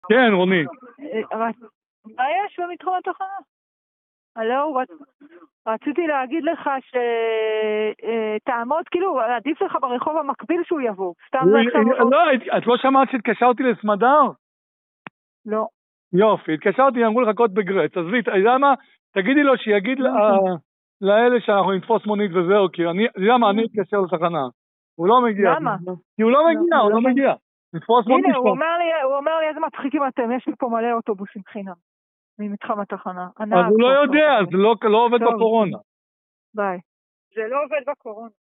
כן, רוני. מה יש במתחום התחנה? הלו, רציתי להגיד לך שתעמוד, כאילו, עדיף לך ברחוב המקביל שהוא יבוא. סתם זה עכשיו... לא, את לא שמעת שהתקשרתי לסמדר? לא. יופי, התקשרתי, אמרו לחכות בגרץ. אז למה? תגידי לו שיגיד לאלה שאנחנו נתפוס מונית וזהו, כי למה אני אתקשר לתחנה? הוא לא מגיע. למה? כי הוא לא מגיע. נתפוס מונית. הנה, הוא אומר לי, איזה מצחיקים אתם, יש לי פה מלא אוטובוסים חינם. ממתחם התחנה. אז הוא לא יודע, זה לא עובד בקורונה. ביי. זה לא עובד בקורונה.